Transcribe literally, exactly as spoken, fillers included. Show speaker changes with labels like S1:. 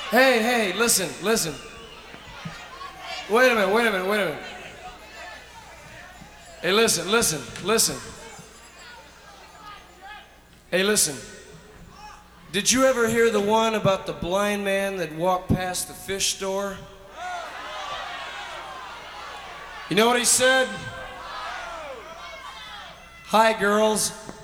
S1: Hey, hey, listen, listen. Wait a minute, wait a minute, wait a minute. Hey, listen, listen, listen. Hey, listen. Did you ever hear the one about the blind man that walked past the fish store? You know what he said? Hi, girls.